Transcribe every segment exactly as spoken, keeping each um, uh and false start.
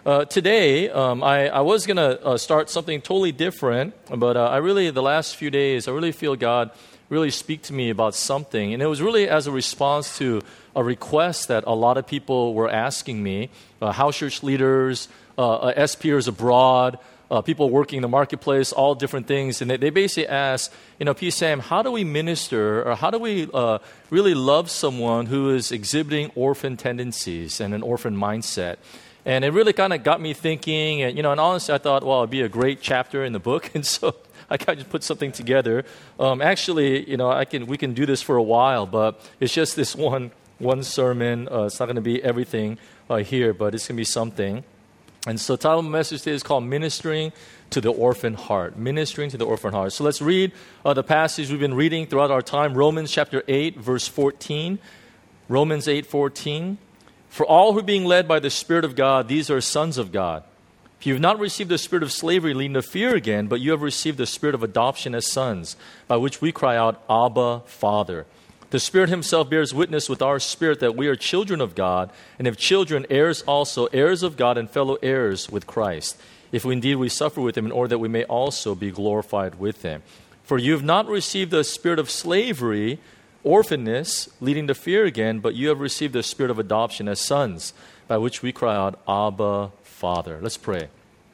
Uh, today, um, I, I was going to uh, start something totally different, but uh, I really, the last few days, I really feel God really speak to me about something. And it was really as a response to a request that a lot of people were asking me, uh, house church leaders, uh, uh, S Pers abroad, uh, people working in the marketplace, all different things. And they, they basically asked, you know, P. Sam, how do we minister or how do we uh, really love someone who is exhibiting orphan tendencies and an orphan mindset? And it really kind of got me thinking, and you know, and honestly, I thought, well, it'd be a great chapter in the book, and so I kind of put something together. Um, actually, you know, I can we can do this for a while, but it's just this one one sermon. Uh, it's not going to be everything uh, here, but it's going to be something. And so, the title of my message today is called "Ministering to the Orphan Heart." Ministering to the orphan heart. So let's read uh, the passage we've been reading throughout our time. Romans chapter eight, verse fourteen. Romans eight fourteen. For all who are being led by the Spirit of God, these are sons of God. If you have not received the spirit of slavery leading to fear again, but you have received the spirit of adoption as sons, by which we cry out, Abba, Father. The Spirit himself bears witness with our spirit that we are children of God, and if children, heirs also, heirs of God and fellow heirs with Christ, if we indeed we suffer with him in order that we may also be glorified with him. For you have not received the spirit of slavery, orphanness, leading to fear again, but you have received the spirit of adoption as sons, by which we cry out, Abba, Father. Let's pray.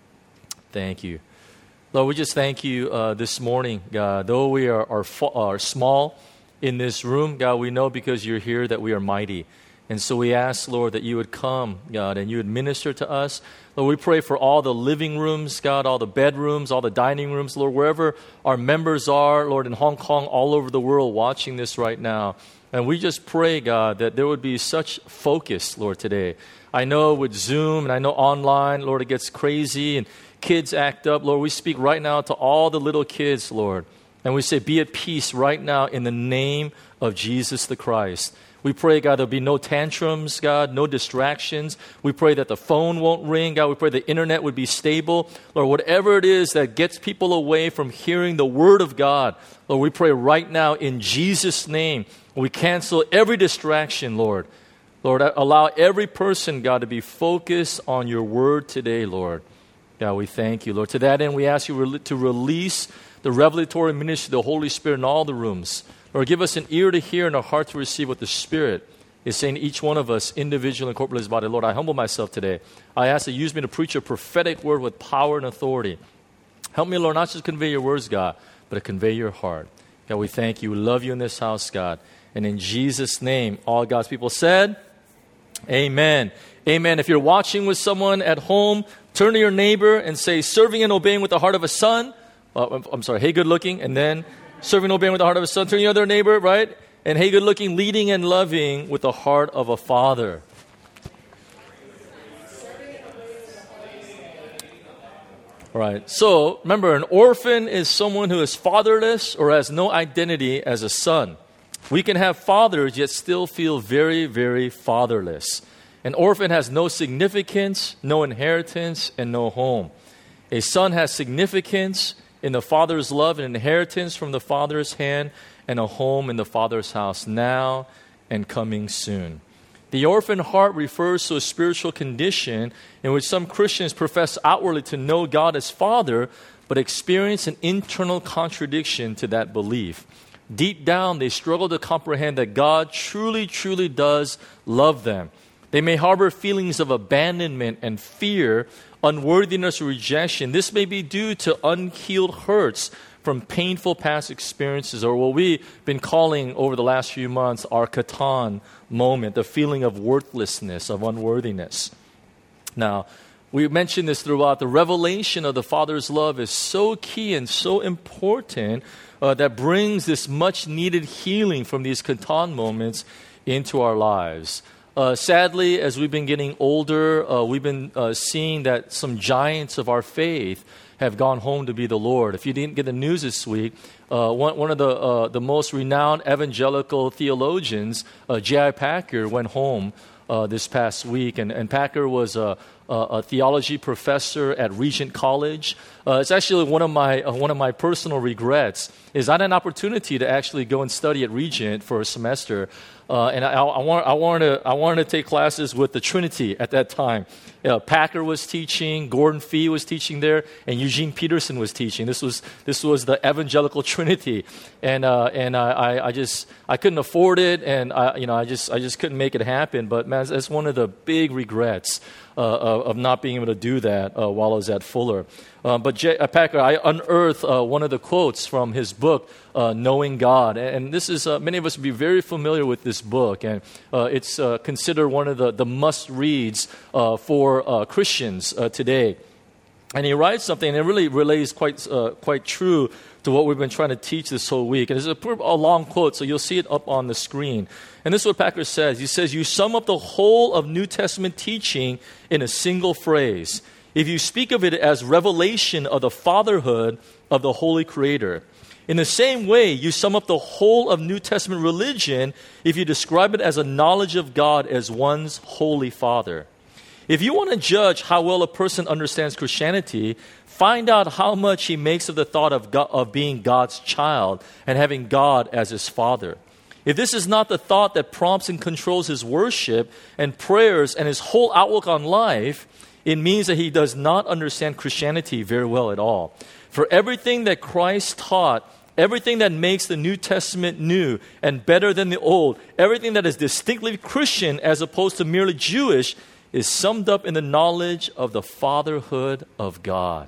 Thank you. Lord, we just thank you uh, this morning, God. Though we are, are, are small in this room, God, we know because you're here that we are mighty. And so we ask, Lord, that you would come, God, and you would minister to us. Lord, we pray for all the living rooms, God, all the bedrooms, all the dining rooms, Lord, wherever our members are, Lord, in Hong Kong, all over the world watching this right now. And we just pray, God, that there would be such focus, Lord, today. I know with Zoom and I know online, Lord, it gets crazy and kids act up. Lord, we speak right now to all the little kids, Lord. And we say, be at peace right now in the name of Jesus the Christ. We pray, God, there'll be no tantrums, God, no distractions. We pray that the phone won't ring, God. We pray the internet would be stable. Lord, whatever it is that gets people away from hearing the Word of God, Lord, we pray right now in Jesus' name. We cancel every distraction, Lord. Lord, allow every person, God, to be focused on your Word today, Lord. God, we thank you, Lord. To that end, we ask you to release the revelatory ministry of the Holy Spirit in all the rooms. Lord, give us an ear to hear and a heart to receive what the Spirit is saying to each one of us, individual and corporate as body. Lord, I humble myself today. I ask that you use me to preach a prophetic word with power and authority. Help me, Lord, not just to convey your words, God, but to convey your heart. God, we thank you. We love you in this house, God. And in Jesus' name, all God's people said, amen. Amen. If you're watching with someone at home, turn to your neighbor and say, serving and obeying with the heart of a son. Uh, I'm sorry, hey, good looking. And then serving and obeying with the heart of a son. Turn to your other neighbor, right? And hey, good looking, leading and loving with the heart of a father. All right. So remember, an orphan is someone who is fatherless or has no identity as a son. We can have fathers yet still feel very, very fatherless. An orphan has no significance, no inheritance, and no home. A son has significance in the father's love and inheritance from the father's hand, and a home in the father's house now and coming soon. The orphan heart refers to a spiritual condition in which some Christians profess outwardly to know God as Father, but experience an internal contradiction to that belief. Deep down, they struggle to comprehend that God truly, truly does love them. They may harbor feelings of abandonment and fear, unworthiness or rejection. This may be due to unhealed hurts from painful past experiences, or what we've been calling over the last few months our Catan moment, the feeling of worthlessness, of unworthiness. Now, we mentioned this throughout. The revelation of the Father's love is so key and so important uh, that brings this much-needed healing from these Catan moments into our lives. Uh, sadly, as we've been getting older, uh, we've been uh, seeing that some giants of our faith have gone home to be the Lord. If you didn't get the news this week, uh, one, one of the uh, the most renowned evangelical theologians, uh, J I Packer, went home uh, this past week. And, and Packer was a, uh, a theology professor at Regent College. Uh, it's actually one of my uh, one of my personal regrets is I had an opportunity to actually go and study at Regent for a semester. Uh, and I, I, want, I, wanted to, I wanted to take classes with the Trinity at that time. Uh, Packer was teaching, Gordon Fee was teaching there, and Eugene Peterson was teaching. This was this was the evangelical Trinity, and uh, and I, I just I couldn't afford it, and I, you know I just I just couldn't make it happen. But man, that's one of the big regrets uh, of, of not being able to do that uh, while I was at Fuller. Uh, but J- uh, Packer, I unearthed uh, one of the quotes from his book, uh, Knowing God. And this is, uh, many of us would be very familiar with this book. And uh, it's uh, considered one of the, the must-reads uh, for uh, Christians uh, today. And he writes something, and it really relates quite, uh, quite true to what we've been trying to teach this whole week. And it's a, a long quote, so you'll see it up on the screen. And this is what Packer says. He says, "You sum up the whole of New Testament teaching in a single phrase if you speak of it as revelation of the fatherhood of the Holy Creator. In the same way, you sum up the whole of New Testament religion if you describe it as a knowledge of God as one's Holy Father. If you want to judge how well a person understands Christianity, find out how much he makes of the thought of, God, of being God's child and having God as his Father. If this is not the thought that prompts and controls his worship and prayers and his whole outlook on life, it means that he does not understand Christianity very well at all. For everything that Christ taught, everything that makes the New Testament new and better than the Old, everything that is distinctly Christian as opposed to merely Jewish, is summed up in the knowledge of the fatherhood of God."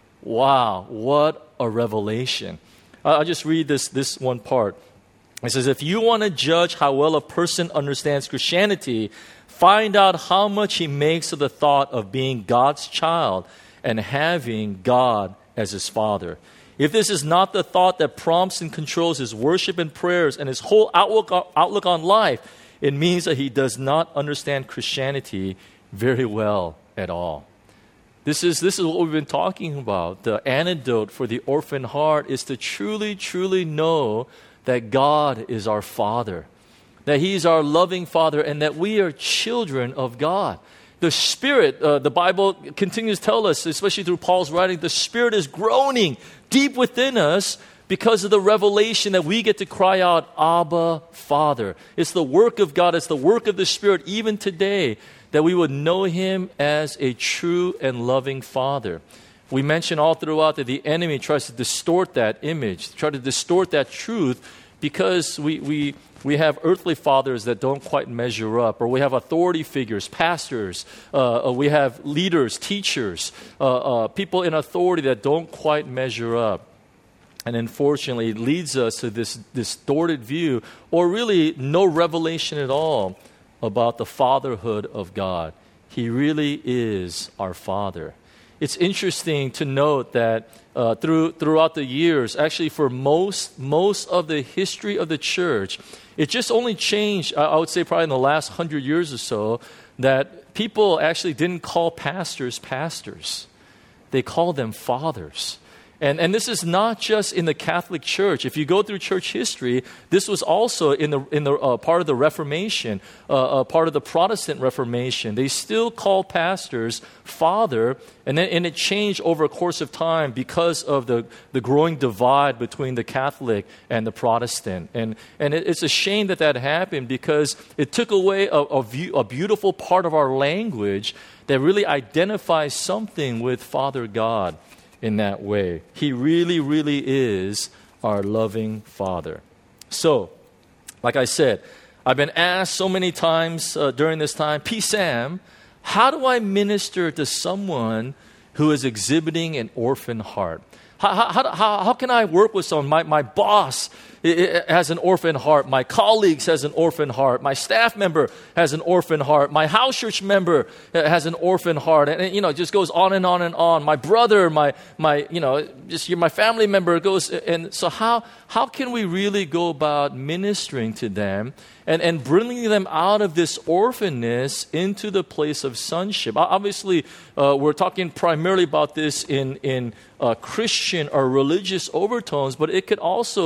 Wow, what a revelation. I'll just read this, this one part. It says, "If you want to judge how well a person understands Christianity, find out how much he makes of the thought of being God's child and having God as his Father. If this is not the thought that prompts and controls his worship and prayers and his whole outlook, outlook on life, it means that he does not understand Christianity very well at all." This is, this is what we've been talking about. The antidote for the orphan heart is to truly, truly know that God is our Father, that He's our loving Father, and that we are children of God. The Spirit, uh, the Bible continues to tell us, especially through Paul's writing, the Spirit is groaning deep within us because of the revelation that we get to cry out, "Abba, Father." It's the work of God, it's the work of the Spirit even today that we would know Him as a true and loving Father. We mentioned all throughout that the enemy tries to distort that image, try to distort that truth because we, we, we have earthly fathers that don't quite measure up, or we have authority figures, pastors, uh, we have leaders, teachers, uh, uh, people in authority that don't quite measure up. And unfortunately, it leads us to this distorted view, or really no revelation at all about the fatherhood of God. He really is our Father. It's interesting to note that uh, through throughout the years, actually for most most of the history of the church, it just only changed, I would say probably in the last hundred years or so, that people actually didn't call pastors pastors. They called them fathers. And, and this is not just in the Catholic Church. If you go through church history, this was also in the in the uh, part of the Reformation, uh, uh, part of the Protestant Reformation. They still call pastors father, and then and it changed over a course of time because of the, the growing divide between the Catholic and the Protestant. And and it, it's a shame that that happened because it took away a, a, view, a beautiful part of our language that really identifies something with Father God. In that way, He really, really is our loving Father. So, like I said, I've been asked so many times uh, during this time, P. Sam, how do I minister to someone who is exhibiting an orphan heart? How, how, how, how can I work with someone? My, my boss has an orphan heart. My colleagues has an orphan heart. My staff member has an orphan heart. My house church member has an orphan heart. And, and you know, it just goes on and on and on. My brother, my, my you know, just my family member goes. And so how, how can we really go about ministering to them and, and bringing them out of this orphanness into the place of sonship? Obviously, uh, we're talking primarily about this in, in uh, Christian or religious overtones, but it could also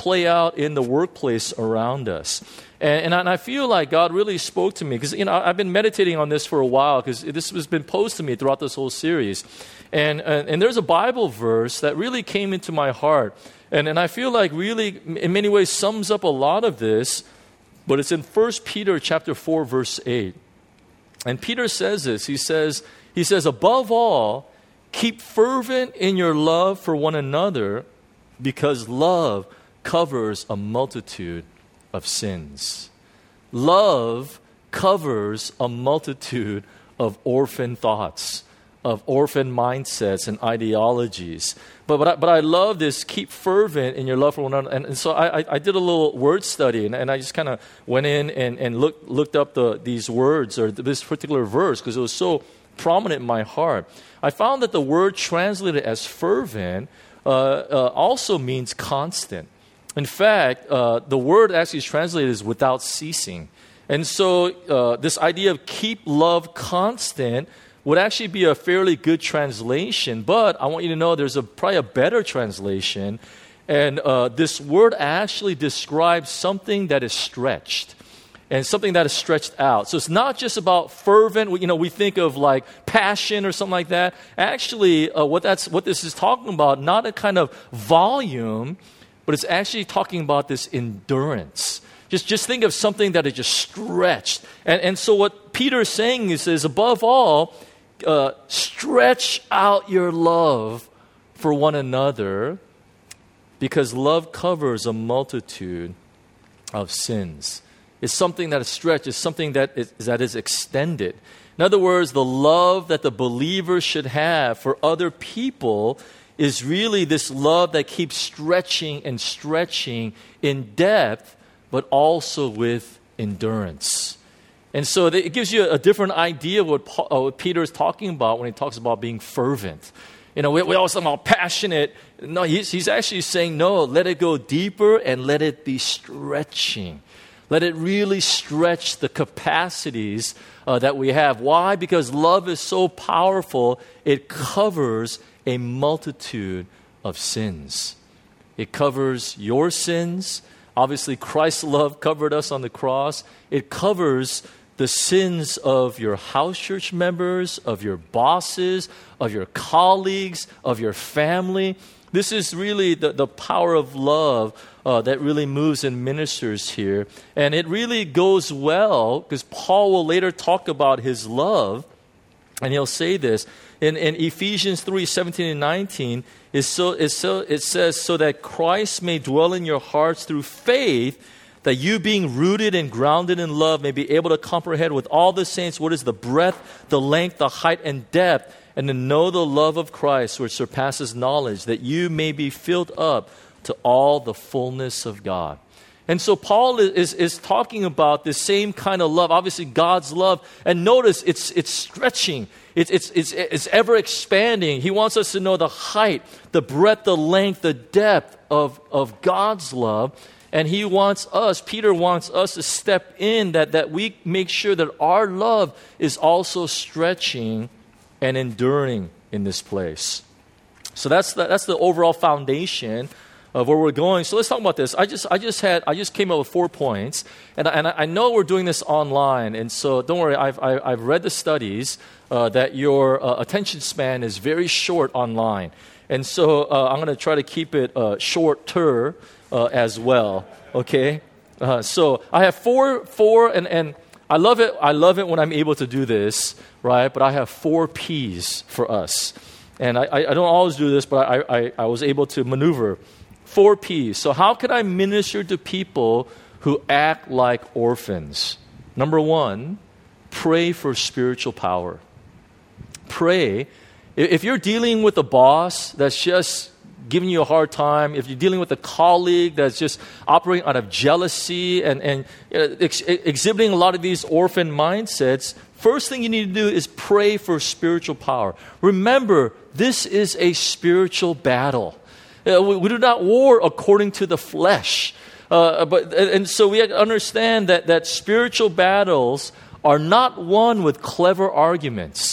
play out in the workplace around us. And, and, I, and I feel like God really spoke to me because, you know, I've been meditating on this for a while because this has been posed to me throughout this whole series. And, and, and there's a Bible verse that really came into my heart. And, and I feel like really, in many ways, sums up a lot of this. But it's in First Peter chapter four, verse eight. And Peter says this. He says, he says, above all, keep fervent in your love for one another, because love covers a multitude of sins. Love covers a multitude of orphan thoughts, of orphan mindsets and ideologies. But but I, but I love this, keep fervent in your love for one another. And, and so I, I, I did a little word study, and, and I just kind of went in and, and looked, looked up the, these words or this particular verse because it was so prominent in my heart. I found that the word translated as fervent uh, uh, also means constant. In fact, uh, the word actually is translated as without ceasing. And so uh, this idea of keep love constant would actually be a fairly good translation, but I want you to know there's a, probably a better translation, and uh, this word actually describes something that is stretched, and something that is stretched out. So it's not just about fervent, you know, we think of like passion or something like that. Actually, uh, what that's what this is talking about, not a kind of volume, but it's actually talking about this endurance. Just, just think of something that is just stretched. And, and so what Peter is saying is, is above all, Uh, stretch out your love for one another, because love covers a multitude of sins. It's something that is stretched. It's something that is, that is extended. In other words, the love that the believer should have for other people is really this love that keeps stretching and stretching in depth, but also with endurance. And so it gives you a different idea of what, Paul, uh, what Peter is talking about when he talks about being fervent. You know, we, we always talk about passionate. No, he's, he's actually saying, no, let it go deeper and let it be stretching. Let it really stretch the capacities uh, that we have. Why? Because love is so powerful, it covers a multitude of sins. It covers your sins. Obviously, Christ's love covered us on the cross. It covers the sins of your house church members, of your bosses, of your colleagues, of your family. This is really the, the power of love uh, that really moves and ministers here. And it really goes well, because Paul will later talk about his love, and he'll say this. In, in Ephesians three, seventeen and nineteen, is so, is so, it says, so that Christ may dwell in your hearts through faith, that you being rooted and grounded in love may be able to comprehend with all the saints what is the breadth, the length, the height, and depth, and to know the love of Christ which surpasses knowledge, that you may be filled up to all the fullness of God. And so Paul is, is, is talking about this same kind of love, obviously God's love. And notice it's it's stretching. It's, it's, it's, it's ever expanding. He wants us to know the height, the breadth, the length, the depth of, of God's love. And he wants us, Peter wants us to step in, that, that we make sure that our love is also stretching and enduring in this place. So that's the, that's the overall foundation of where we're going. So let's talk about this. I just I just had I just came up with four points, and I, and I know we're doing this online, and so don't worry. I've I, I've read the studies uh, that your uh, attention span is very short online, and so uh, I'm going to try to keep it uh, shorter uh, as well. Okay, uh, so I have four four, and and I love it. I love it when I'm able to do this, right? But I have four P's for us, and I I don't always do this, but I I, I was able to maneuver. Four P's. So how can I minister to people who act like orphans? Number one, pray for spiritual power. Pray. If you're dealing with a boss that's just giving you a hard time, if you're dealing with a colleague that's just operating out of jealousy and, and ex- exhibiting a lot of these orphan mindsets, first thing you need to do is pray for spiritual power. Remember, this is a spiritual battle. Uh, we, we do not war according to the flesh. Uh, but and so we have to understand that, that spiritual battles are not won with clever arguments.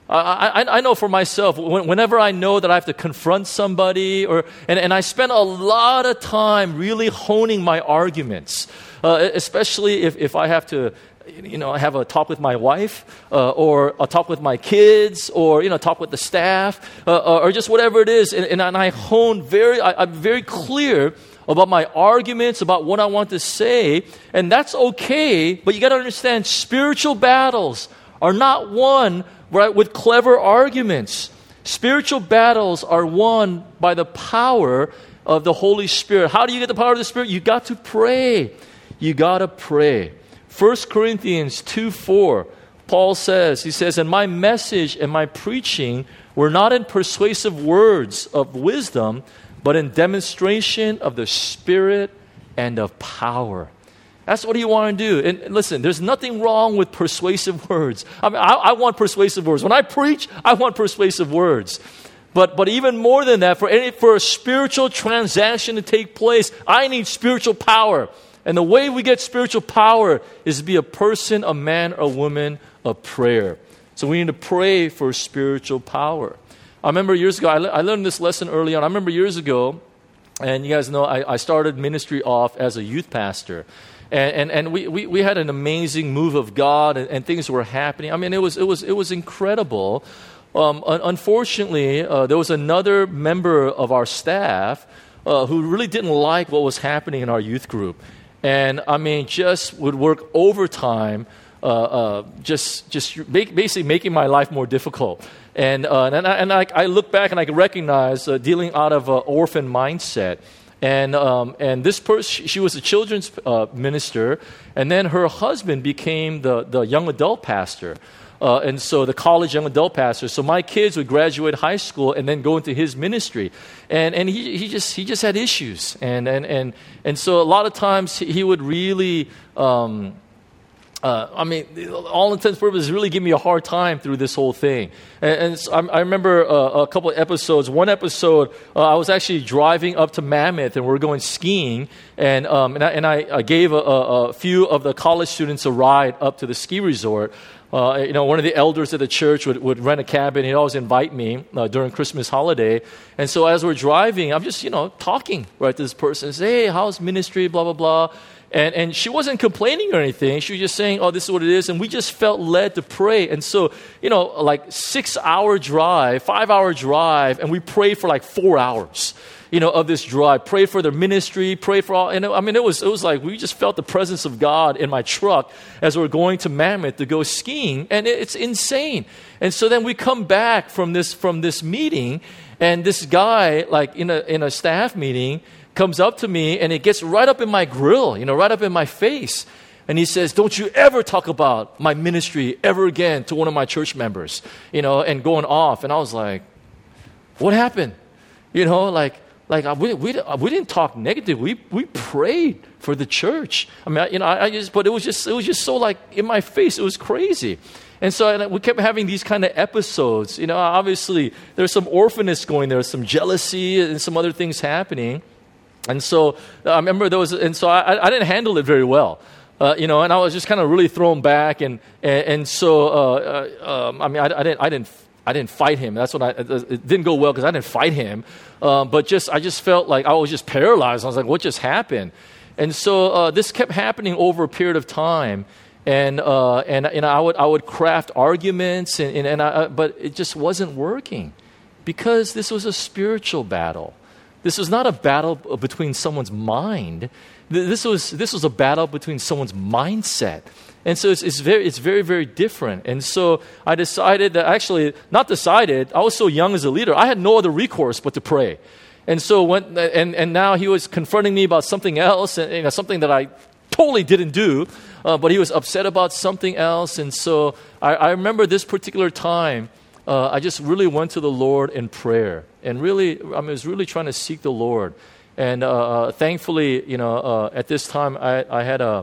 I, I, I know for myself, when, whenever I know that I have to confront somebody, or and, and I spend a lot of time really honing my arguments, uh, especially if, if I have to, you know, have a talk with my wife, uh, or a talk with my kids, or, you know, talk with the staff, uh, or just whatever it is. And, and, and I hone very, I, I'm very clear about my arguments, about what I want to say. And that's okay, but you got to understand, spiritual battles are not won right with clever arguments. Spiritual battles are won by the power of the Holy Spirit. How do you get the power of the Spirit? You got to pray. You got to pray. First Corinthians two four, Paul says, he says, and my message and my preaching were not in persuasive words of wisdom, but in demonstration of the Spirit and of power. That's what you want to do. And listen, there's nothing wrong with persuasive words. I mean, I, I want persuasive words. When I preach, I want persuasive words. But but even more than that, for any for a spiritual transaction to take place, I need spiritual power. And the way we get spiritual power is to be a person, a man, a woman of prayer. So we need to pray for spiritual power. I remember years ago, I, le- I learned this lesson early on. I remember years ago, and you guys know, I, I started ministry off as a youth pastor. And and, and we, we, we had an amazing move of God, and, and things were happening. I mean, it was it was it was incredible. Um, un- unfortunately, uh, there was another member of our staff uh, who really didn't like what was happening in our youth group. And I mean, just would work overtime, uh, uh, just just make, basically making my life more difficult. And uh, and I, and I, I look back and I can recognize uh, dealing out of an orphan mindset. And um, and this person, she was a children's uh, minister, and then her husband became the the young adult pastor. Uh, and so the college young adult pastor. So my kids would graduate high school and then go into his ministry, and and he he just he just had issues, and and and and so a lot of times he would really. Um, Uh, I mean, all intents and purposes, really give me a hard time through this whole thing. And, and so I, I remember uh, a couple of episodes. One episode, uh, I was actually driving up to Mammoth, and we were going skiing. And um, and I, and I, I gave a, a, a few of the college students a ride up to the ski resort. Uh, you know, one of the elders of the church would, would rent a cabin. He'd always invite me uh, during Christmas holiday. And so as we're driving, I'm just, you know, talking, right, to this person. Say, hey, how's ministry, blah, blah, blah. And and she wasn't complaining or anything. She was just saying, oh, this is what it is. And we just felt led to pray. And so, you know, like six-hour drive, five-hour drive, and we prayed for like four hours, you know, of this drive. Pray for their ministry, pray for all. And I mean, it was it was like we just felt the presence of God in my truck as we were going to Mammoth to go skiing. And it, it's insane. And so then we come back from this from this meeting, and this guy, like in a in a staff meeting, comes up to me, and it gets right up in my grill, you know, right up in my face. And he says, don't you ever talk about my ministry ever again to one of my church members, you know, and going off. And I was like, what happened? You know, like, like we, we, we didn't talk negative. We, we prayed for the church. I mean, I, you know, I, I just, but it was just, it was just so like in my face. It was crazy. And so and we kept having these kind of episodes. You know, obviously there's some orphanage going there, some jealousy and some other things happening. And so I remember there was, and so I, I didn't handle it very well, uh, you know, and I was just kind of really thrown back, and and, and so uh, uh, um, I mean I, I didn't I didn't I didn't fight him. That's what I it didn't go well because I didn't fight him, um, but just I just felt like I was just paralyzed. I was like, what just happened? And so uh, this kept happening over a period of time, and uh, and and I would I would craft arguments, and and, and I, but it just wasn't working because this was a spiritual battle. This was not a battle between someone's mind. This was this was a battle between someone's mindset. And so it's, it's very it's very, very different. And so I decided that actually, not decided, I was so young as a leader, I had no other recourse but to pray. And so when and, and now he was confronting me about something else, and you know, something that I totally didn't do, uh, but he was upset about something else. And so I, I remember this particular time, Uh, I just really went to the Lord in prayer, and really, I, mean, I was really trying to seek the Lord. And uh, uh, thankfully, you know, uh, at this time, I, I had a,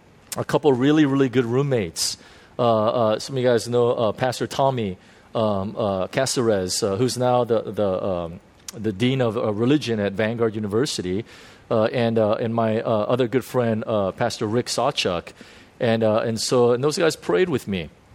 a couple of really, really good roommates. Uh, uh, some of you guys know uh, Pastor Tommy um, uh, Caceres, uh, who's now the the, um, the dean of uh, religion at Vanguard University, uh, and uh, and my uh, other good friend, uh, Pastor Rick Sawchuk, and uh, and so and those guys prayed with me.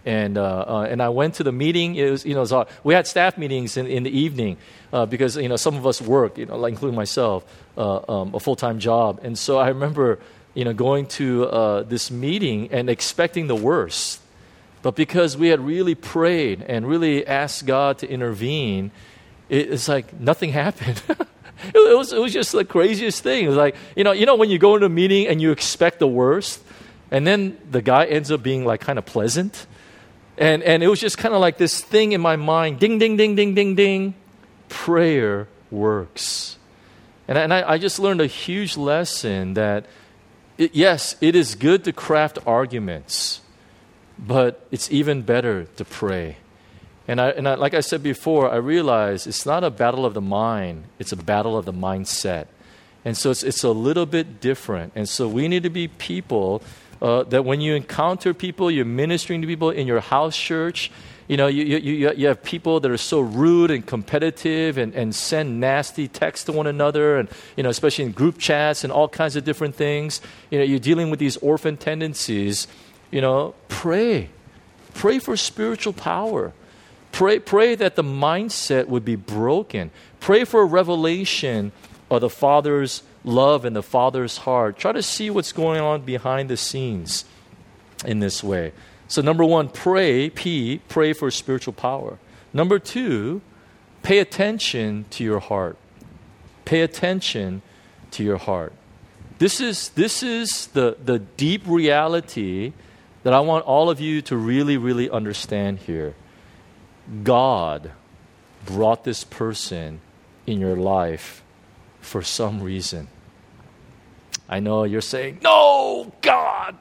And uh, uh, and I went to the meeting. It was, you know, it was, uh, we had staff meetings in, in the evening uh, because, you know, some of us work, you know, like including myself, uh, um, a full-time job. And so I remember, you know, going to uh, this meeting and expecting the worst. But because we had really prayed and really asked God to intervene, it, it's like nothing happened. it, it was it was just the craziest thing. It was like, you know, you know when you go into a meeting and you expect the worst, and then the guy ends up being like kind of pleasant. And and it was just kind of like this thing in my mind, ding, ding, ding, ding, ding, ding. Prayer works. And, and I, I just learned a huge lesson that, it, yes, it is good to craft arguments, but it's even better to pray. And, I, and I, like I said before, I realized it's not a battle of the mind, it's a battle of the mindset. And so it's, it's a little bit different. And so we need to be people Uh, that when you encounter people, you're ministering to people in your house church, you know, you, you, you have people that are so rude and competitive and, and send nasty texts to one another, and, you know, especially in group chats and all kinds of different things. You know, you're dealing with these orphan tendencies. You know, pray. Pray for spiritual power. Pray, pray that the mindset would be broken. Pray for a revelation of the Father's love in the Father's heart. Try to see what's going on behind the scenes in this way. So number one, pray, P, pray for spiritual power. Number two, pay attention to your heart. Pay attention to your heart. This is, this is the, the deep reality that I want all of you to really, really understand here. God brought this person in your life for some reason. I know you're saying, no, God.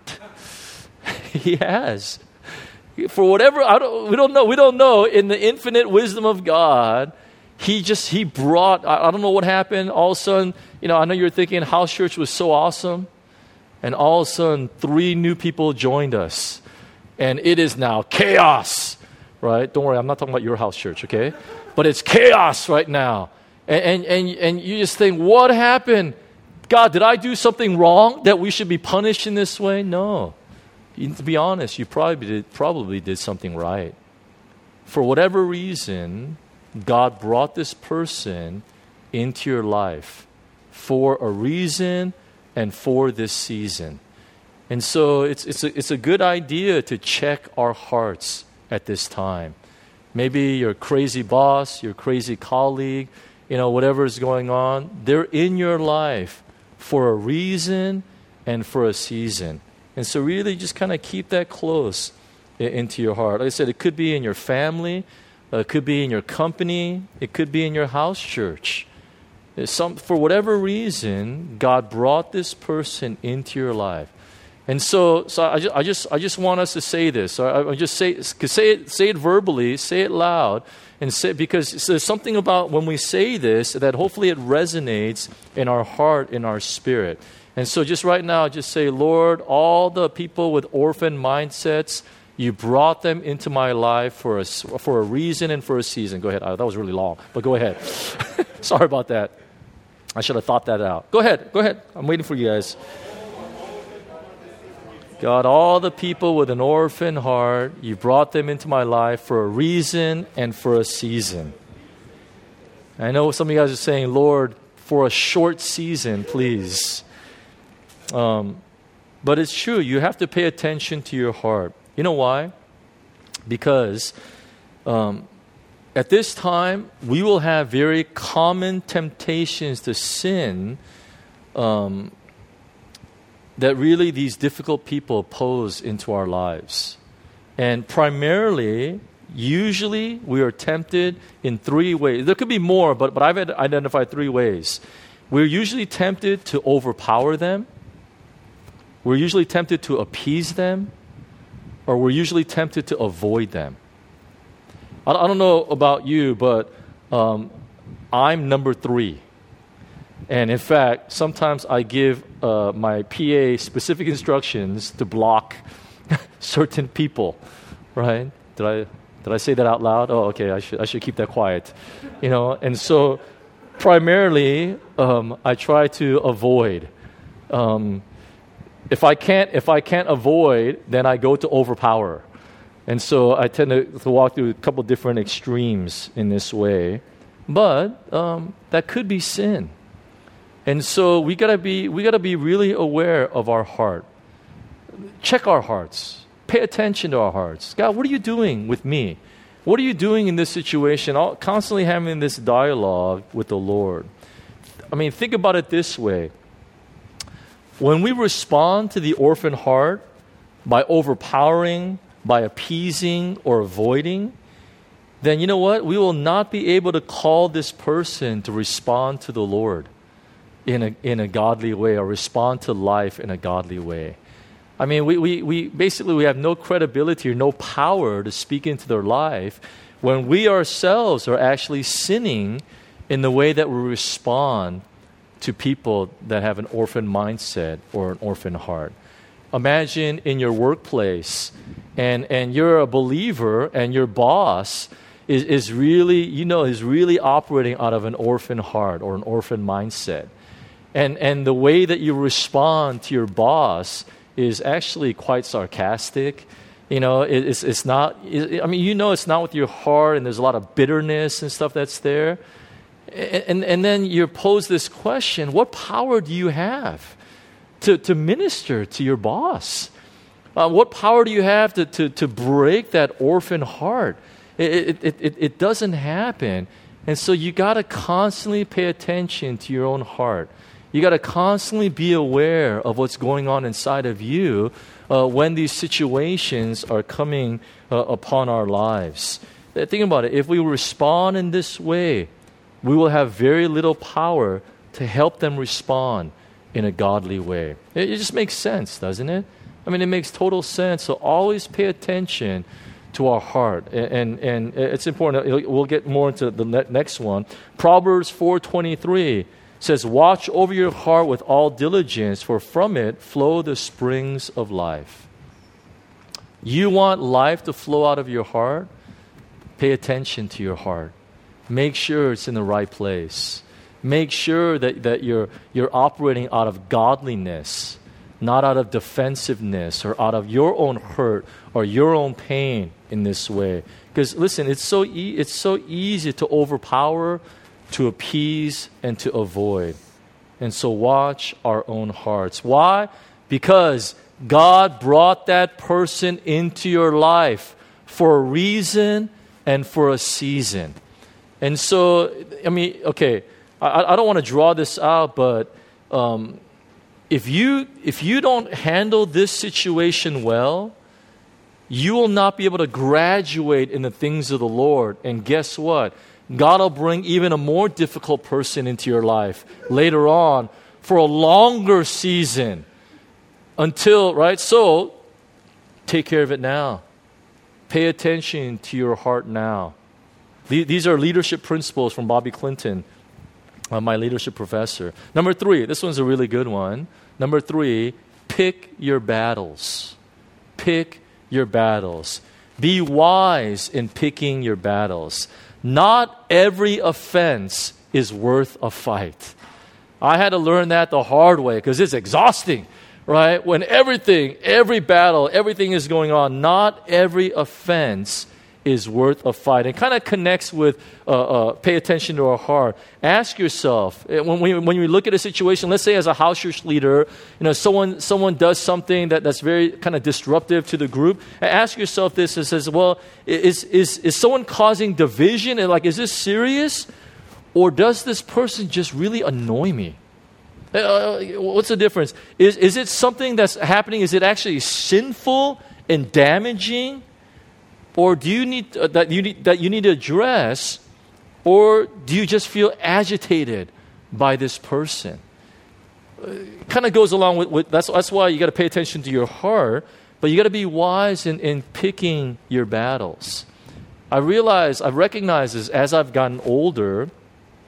He has. For whatever, I don't, we don't know, we don't know, in the infinite wisdom of God, He just, He brought, I, I don't know what happened, all of a sudden, you know, I know you're thinking house church was so awesome, and all of a sudden, three new people joined us, and it is now chaos, right? Don't worry, I'm not talking about your house church, okay? But it's chaos right now. And, and, and, and you just think, what happened? God, did I do something wrong that we should be punished in this way? No. You, to be honest, you probably did, probably did something right. For whatever reason, God brought this person into your life for a reason and for this season. And so it's, it's, a, it's a good idea to check our hearts at this time. Maybe your crazy boss, your crazy colleague, you know, whatever is going on, they're in your life for a reason and for a season. And so really just kind of keep that close I- into your heart. Like I said, it could be in your family, uh, it could be in your company, it could be in your house church. Some, for whatever reason, God brought this person into your life. And so, so I, just, I, just, I just want us to say this. So I, I just say, say, it, say it verbally, say it loud, and say, because there's something about when we say this that hopefully it resonates in our heart, in our spirit. And so just right now, just say, Lord, all the people with orphan mindsets, you brought them into my life for a, for a reason and for a season. Go ahead. That was really long, but go ahead. Sorry about that. I should have thought that out. Go ahead. Go ahead. I'm waiting for you guys. God, all the people with an orphan heart, you brought them into my life for a reason and for a season. I know some of you guys are saying, Lord, for a short season, please. Um, but it's true. You have to pay attention to your heart. You know why? Because um, at this time, we will have very common temptations to sin um that really these difficult people pose into our lives. And primarily, usually, we are tempted in three ways. There could be more, but, but I've identified three ways. We're usually tempted to overpower them. We're usually tempted to appease them. Or we're usually tempted to avoid them. I, I don't know about you, but um, I'm number three. And in fact, sometimes I give uh, my P A specific instructions to block certain people, right? Did I did I say that out loud? Oh, okay. I should I should keep that quiet, you know. And so, primarily, um, I try to avoid. Um, if I can't if I can't avoid, then I go to overpower. And so I tend to, to walk through a couple different extremes in this way. But um, that could be sin. And so we gotta be we gotta be really aware of our heart. Check our hearts. Pay attention to our hearts. God, what are you doing with me? What are you doing in this situation? I'll constantly having this dialogue with the Lord. I mean, think about it this way. When we respond to the orphan heart by overpowering, by appeasing or avoiding, then you know what? We will not be able to call this person to respond to the Lord in a in a godly way or respond to life in a godly way. I mean, we, we, we basically we have no credibility or no power to speak into their life when we ourselves are actually sinning in the way that we respond to people that have an orphan mindset or an orphan heart. Imagine in your workplace and, and you're a believer and your boss is, is really, you know, is really operating out of an orphan heart or an orphan mindset. And, and the way that you respond to your boss is actually quite sarcastic. You know, it, it's, it's not, it, I mean, you know it's not with your heart and there's a lot of bitterness and stuff that's there. And, and, and then you pose this question, what power do you have to, to minister to your boss? Uh, what power do you have to, to, to break that orphan heart? It, it, it, it doesn't happen. And so you got to constantly pay attention to your own heart. You got to constantly be aware of what's going on inside of you uh, when these situations are coming uh, upon our lives. Think about it. If we respond in this way, we will have very little power to help them respond in a godly way. It, it just makes sense, doesn't it? I mean, it makes total sense. So always pay attention to our heart. And, and, and it's important. We'll get more into the next one. Proverbs four twenty-three says, watch over your heart with all diligence, for from it flow the springs of life. You want life to flow out of your heart? Pay attention to your heart. Make sure it's in the right place. Make sure that, that you're, you're operating out of godliness, not out of defensiveness or out of your own hurt or your own pain in this way. Because listen, it's so e- it's so easy to overpower, to appease, and to avoid. And so watch our own hearts. Why? Because God brought that person into your life for a reason and for a season. And so, I mean, okay, I, I don't want to draw this out, but um, if you if you don't handle this situation well, you will not be able to graduate in the things of the Lord. And guess what? God will bring even a more difficult person into your life later on for a longer season until, right? So, take care of it now. Pay attention to your heart now. These are leadership principles from Bobby Clinton, uh, my leadership professor. Number three, this one's a really good one. Number three, pick your battles. Pick your battles. Be wise in picking your battles. Not every offense is worth a fight. I had to learn that the hard way because it's exhausting, right? When everything, every battle, everything is going on, not every offense is worth a fight. It kind of connects with uh, uh, pay attention to our heart. Ask yourself, when we, when you look at a situation, let's say as a house church leader, you know, someone someone does something that, that's very kind of disruptive to the group, ask yourself this and says, well, is, is, is someone causing division? And like, is this serious? Or does this person just really annoy me? Uh, what's the difference? Is, is it something that's happening? Is it actually sinful and damaging? Or do you need uh, that you need that you need to address, or do you just feel agitated by this person? Uh, kind of goes along with, with that's that's why you got to pay attention to your heart, but you got to be wise in, in picking your battles. I realize I recognize this as I've gotten older.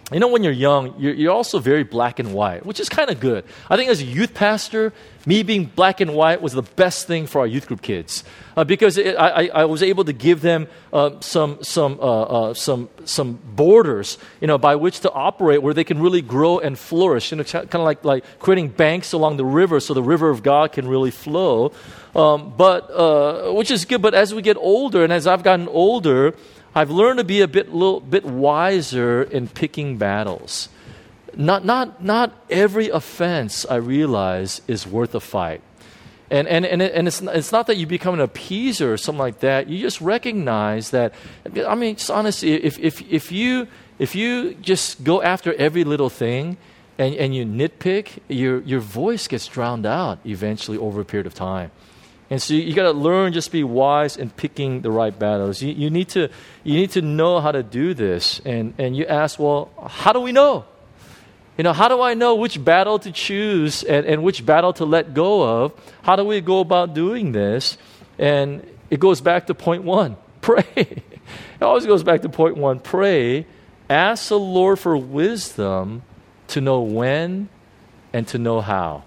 You know, when you're young, you're, you're also very black and white, which is kind of good. I think as a youth pastor, me being black and white was the best thing for our youth group kids uh, because it, I, I was able to give them uh, some some uh, uh, some some borders, you know, by which to operate where they can really grow and flourish. You know, kind of like like creating banks along the river, so the river of God can really flow. Um, but uh, which is good. But as we get older, and as I've gotten older, I've learned to be a bit little bit wiser in picking battles. Not not not every offense, I realize, is worth a fight. And and and, it, and it's it's not that you become an appeaser or something like that. You just recognize that. I mean, just honestly, if if if you if you just go after every little thing and, and you nitpick, your your voice gets drowned out eventually over a period of time. And so you, you got to learn, just be wise in picking the right battles. You, you need to you need to know how to do this. And and you ask, well, how do we know? You know, how do I know which battle to choose and, and which battle to let go of? How do we go about doing this? And it goes back to point one, pray. It always goes back to point one, pray. Ask the Lord for wisdom to know when and to know how.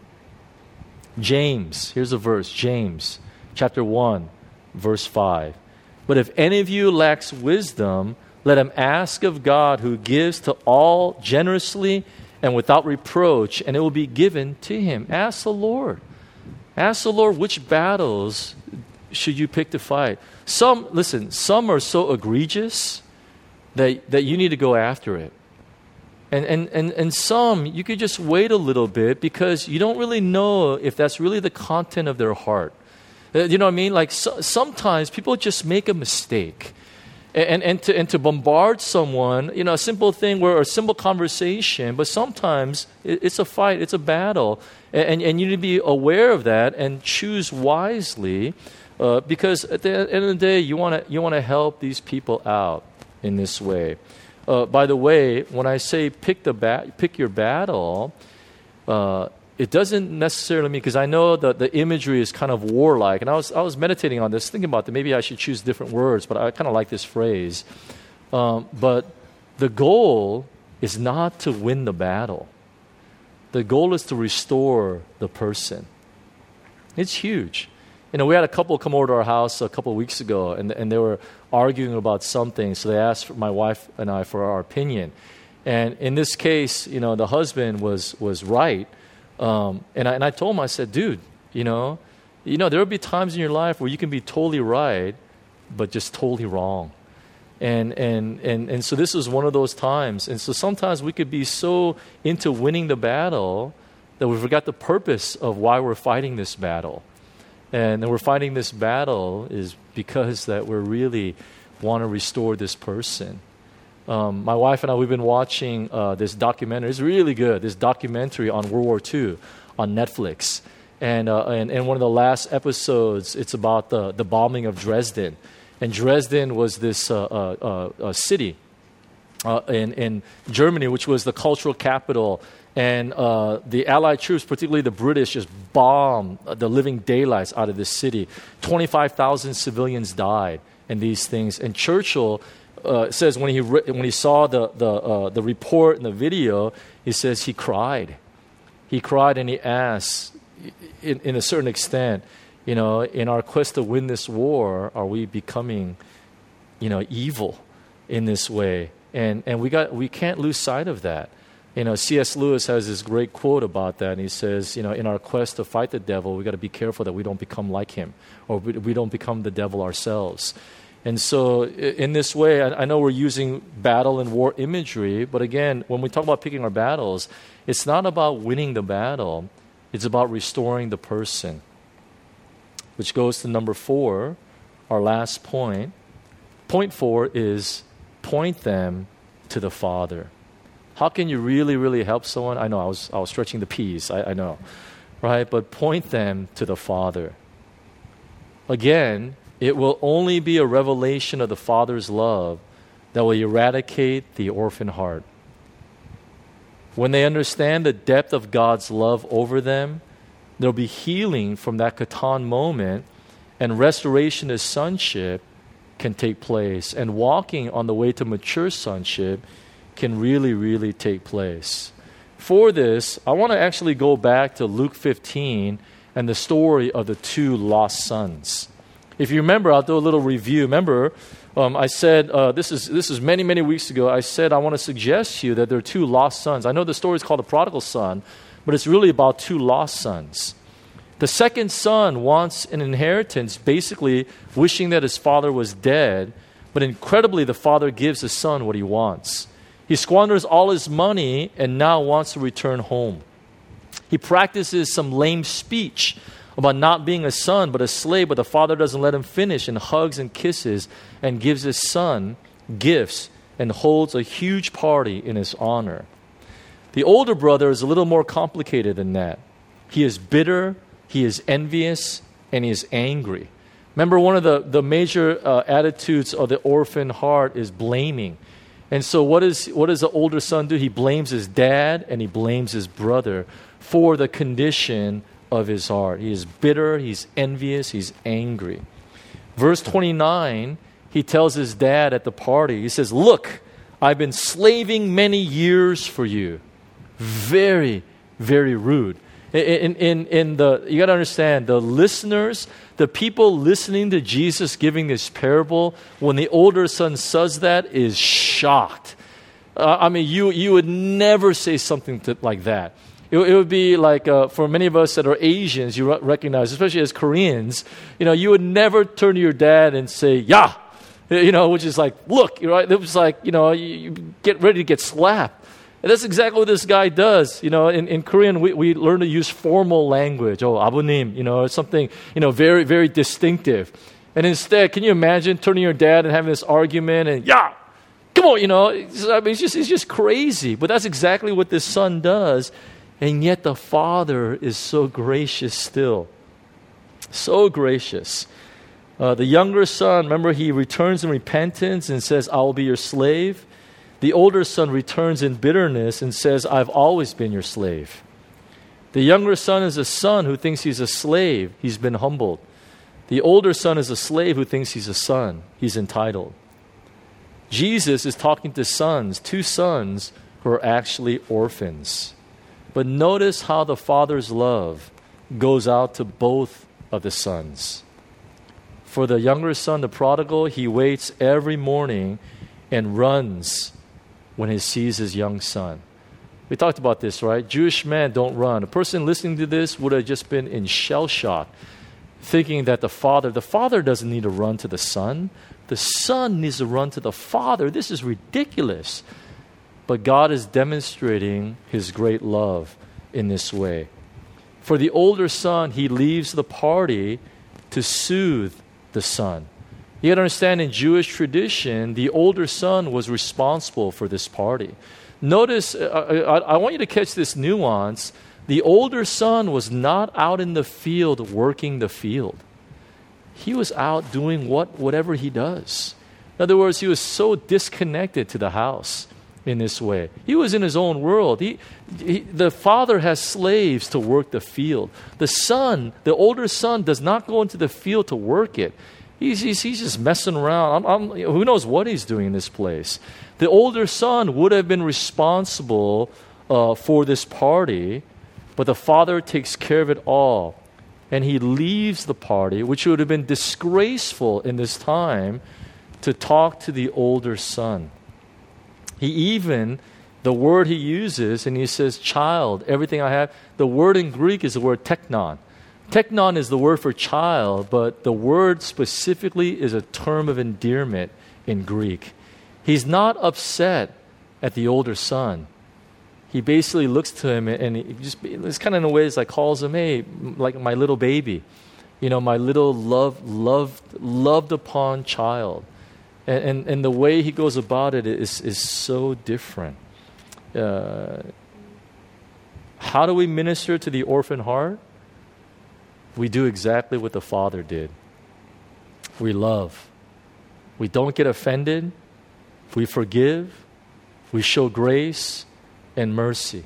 James, here's a verse, James chapter one, verse five. But if any of you lacks wisdom, let him ask of God, who gives to all generously and without reproach, and it will be given to him. Ask the Lord. Ask the Lord, which battles should you pick to fight? Some, listen, some are so egregious that, that you need to go after it. And, and, and, and some, you could just wait a little bit because you don't really know if that's really the content of their heart. Uh, you know what I mean? Like so, sometimes people just make a mistake. And, and, to, and to bombard someone, you know, a simple thing where a simple conversation, but sometimes it, it's a fight, it's a battle. And, and you need to be aware of that and choose wisely uh, because at the end of the day, you want to you want to help these people out in this way. Uh, by the way, when I say pick the ba- pick your battle, uh, it doesn't necessarily mean, because I know that the imagery is kind of warlike, and I was I was meditating on this, thinking about that maybe I should choose different words, but I kind of like this phrase. Um, but the goal is not to win the battle. The goal is to restore the person. It's huge. You know, we had a couple come over to our house a couple of weeks ago, and and they were arguing about something. So they asked my wife and I for our opinion. And in this case, you know, the husband was was right. Um, and I and I told him, I said, dude, you know, you know, there will be times in your life where you can be totally right, but just totally wrong. And and and and so this was one of those times. And so sometimes we could be so into winning the battle that we forgot the purpose of why we're fighting this battle. And then we're fighting this battle is because that we really want to restore this person. Um, my wife and I, we've been watching uh, this documentary. It's really good, this documentary on World War Two on Netflix. And, uh, and, and one of the last episodes, it's about the, the bombing of Dresden. And Dresden was this uh, uh, uh, city uh, in, in Germany, which was the cultural capital. And uh, the Allied troops, particularly the British, just bombed the living daylights out of this city. twenty-five thousand civilians died in these things. And Churchill uh, says when he re- when he saw the the uh, the report and the video, he says he cried. He cried and he asked, in, in a certain extent, you know, in our quest to win this war, are we becoming, you know, evil in this way? And and we got we can't lose sight of that. You know, C S Lewis has this great quote about that, and he says, you know, in our quest to fight the devil, we got to be careful that we don't become like him, or we, we don't become the devil ourselves. And so in this way, I, I know we're using battle and war imagery, but again, when we talk about picking our battles, it's not about winning the battle, it's about restoring the person. Which goes to number four, our last point. Point four is point them to the Father. How can you really, really help someone? I know I was I was stretching the P's, I, I know, right? But point them to the Father. Again, it will only be a revelation of the Father's love that will eradicate the orphan heart. When they understand the depth of God's love over them, there'll be healing from that katan moment, and restoration to sonship can take place. And walking on the way to mature sonship can really, really take place. For this, I want to actually go back to Luke fifteen and the story of the two lost sons. If you remember, I'll do a little review. Remember, um, I said, uh, this is this is many, many weeks ago, I said I want to suggest to you that there are two lost sons. I know the story is called the prodigal son, but it's really about two lost sons. The second son wants an inheritance, basically wishing that his father was dead, but incredibly, the father gives the son what he wants. He squanders all his money and now wants to return home. He practices some lame speech about not being a son but a slave, but the father doesn't let him finish and hugs and kisses and gives his son gifts and holds a huge party in his honor. The older brother is a little more complicated than that. He is bitter, he is envious, and he is angry. Remember, one of the, the major uh, attitudes of the orphan heart is blaming. And so what, is, what does the older son do? He blames his dad and he blames his brother for the condition of his heart. He is bitter, he's envious, he's angry. Verse twenty-nine, he tells his dad at the party, he says, "Look, I've been slaving many years for you." Very, very rude. In, in, in the, you got to understand, the listeners, the people listening to Jesus giving this parable, when the older son says that, is shocked. Uh, I mean, you you would never say something to, like that. It, it would be like, uh, for many of us that are Asians, you re- recognize, especially as Koreans, you know, you would never turn to your dad and say, "Yeah," you know, which is like, look, right? It was like, you know, you, you get ready to get slapped. And that's exactly what this guy does. You know, in, in Korean, we, we learn to use formal language. Oh, abunim, you know, something, you know, very, very distinctive. And instead, can you imagine turning to your dad and having this argument and, "Yeah, come on," you know. It's, I mean, it's just, it's just crazy. But that's exactly what this son does. And yet the father is so gracious still. So gracious. Uh, the younger son, remember, he returns in repentance and says, "I will be your slave." The older son returns in bitterness and says, "I've always been your slave." The younger son is a son who thinks he's a slave. He's been humbled. The older son is a slave who thinks he's a son. He's entitled. Jesus is talking to sons, two sons who are actually orphans. But notice how the father's love goes out to both of the sons. For the younger son, the prodigal, he waits every morning and runs when he sees his young son. We talked about this, right? Jewish men don't run. A person listening to this would have just been in shell shock, thinking that the father, the father doesn't need to run to the son. The son needs to run to the father. This is ridiculous. But God is demonstrating his great love in this way. For the older son, he leaves the party to soothe the son. You got to understand, in Jewish tradition, the older son was responsible for this party. Notice, uh, I, I want you to catch this nuance. The older son was not out in the field working the field. He was out doing what whatever he does. In other words, he was so disconnected to the house in this way. He was in his own world. He, he, the father has slaves to work the field. The son, the older son, does not go into the field to work it. He's, he's, he's just messing around. I'm, I'm, who knows what he's doing in this place. The older son would have been responsible uh, for this party, but the father takes care of it all. And he leaves the party, which would have been disgraceful in this time, to talk to the older son. He even, the word he uses, and he says, "Child, everything I have." The word in Greek is the word teknon. Teknon is the word for child, but the word specifically is a term of endearment in Greek. He's not upset at the older son. He basically looks to him and he just, it's kind of in a way, it's like calls him, "Hey, like my little baby, you know, my little loved, loved, loved upon child." And, and, and the way he goes about it is, is so different. Uh, how do we minister to the orphan heart? We do exactly what the Father did. We love. We don't get offended. We forgive. We show grace and mercy.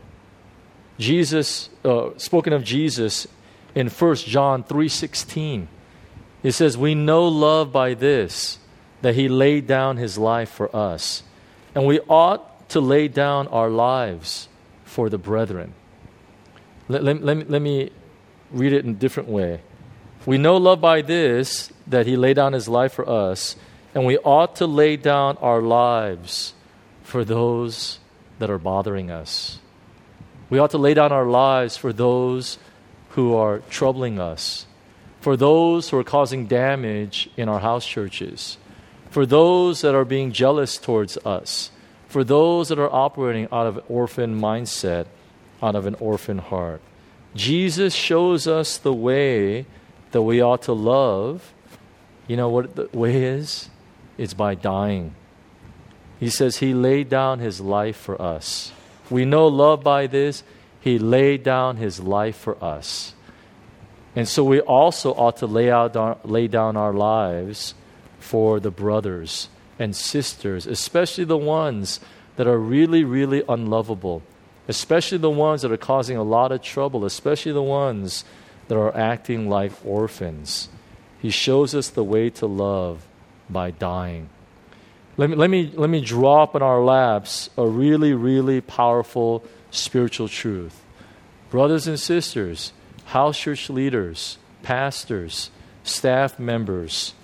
Jesus, uh, spoken of Jesus in First John three sixteen, it says, "We know love by this, that he laid down his life for us. And we ought to lay down our lives for the brethren. Let, let, let, me, let me read it in a different way. We know love by this, that he laid down his life for us, and we ought to lay down our lives for those that are bothering us. We ought to lay down our lives for those who are troubling us, for those who are causing damage in our house churches, for those that are being jealous towards us, for those that are operating out of an orphan mindset, out of an orphan heart. Jesus shows us the way that we ought to love. You know what the way is? It's by dying. He says he laid down his life for us. We know love by this. He laid down his life for us. And so we also ought to lay out our, lay down our lives for the brothers and sisters, especially the ones that are really, really unlovable, especially the ones that are causing a lot of trouble, especially the ones that are acting like orphans. He shows us the way to love by dying. Let me, let me, let me drop in our laps a really, really powerful spiritual truth. Brothers and sisters, house church leaders, pastors, staff members,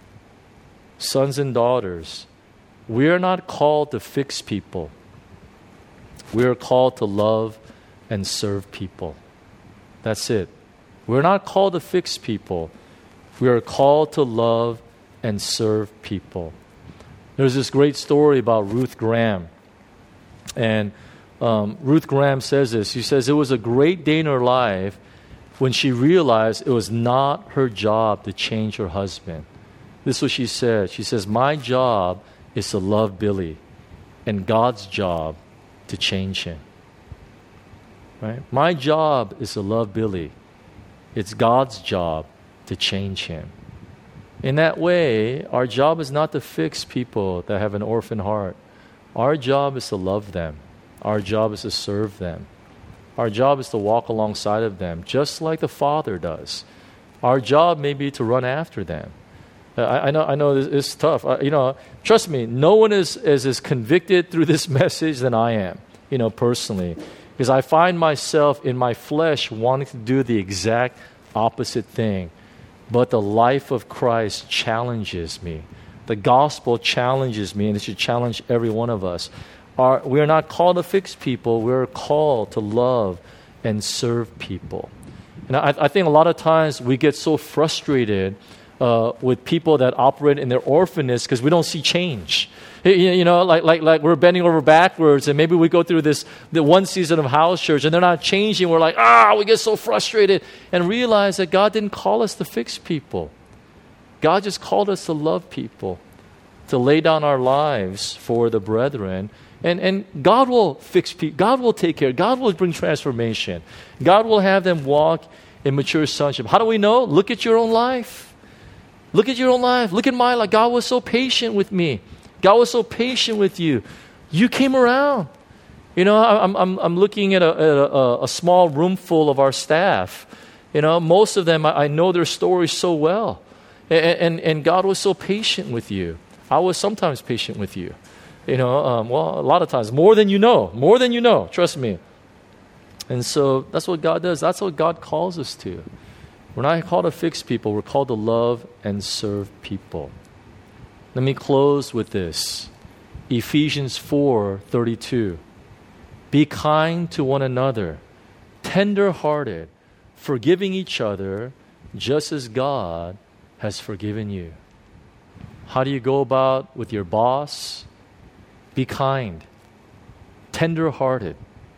sons and daughters, we are not called to fix people. We are called to love and serve people. That's it. We're not called to fix people. We are called to love and serve people. There's this great story about Ruth Graham. And um, Ruth Graham says this. She says, it was a great day in her life when she realized it was not her job to change her husband. This is what she said. She says, my job is to love Billy, and God's job to change him. Right? My job is to love Billy. It's God's job to change him. In that way, our job is not to fix people that have an orphan heart. Our job is to love them. Our job is to serve them. Our job is to walk alongside of them, just like the Father does. Our job may be to run after them. I, I know, I know, it's tough. Uh, you know, trust me, no one is, is as convicted through this message than I am. You know, personally, because I find myself in my flesh wanting to do the exact opposite thing. But the life of Christ challenges me. The gospel challenges me, and it should challenge every one of us. Our, we are not called to fix people. We are called to love and serve people. And I, I think a lot of times we get so frustrated uh, with people that operate in their orphanness because we don't see change. You know, like like like we're bending over backwards, and maybe we go through this the one season of house church, and they're not changing. We're like, ah, we get so frustrated, and realize that God didn't call us to fix people. God just called us to love people, to lay down our lives for the brethren, and and God will fix people. God will take care. God will bring transformation. God will have them walk in mature sonship. How do we know? Look at your own life. Look at your own life. Look at my life. God was so patient with me. God was so patient with you. You came around. You know, I'm I'm I'm looking at a at a, a small room full of our staff. You know, most of them I, I know their stories so well, and, and and God was so patient with you. I was sometimes patient with you. You know, um, well, a lot of times more than you know, more than you know. Trust me. And so that's what God does. That's what God calls us to. We're not called to fix people. We're called to love and serve people. Let me close with this. Ephesians four thirty-two. Be kind to one another, tender-hearted, forgiving each other, just as God has forgiven you. How do you go about with your boss? Be kind, tender-hearted,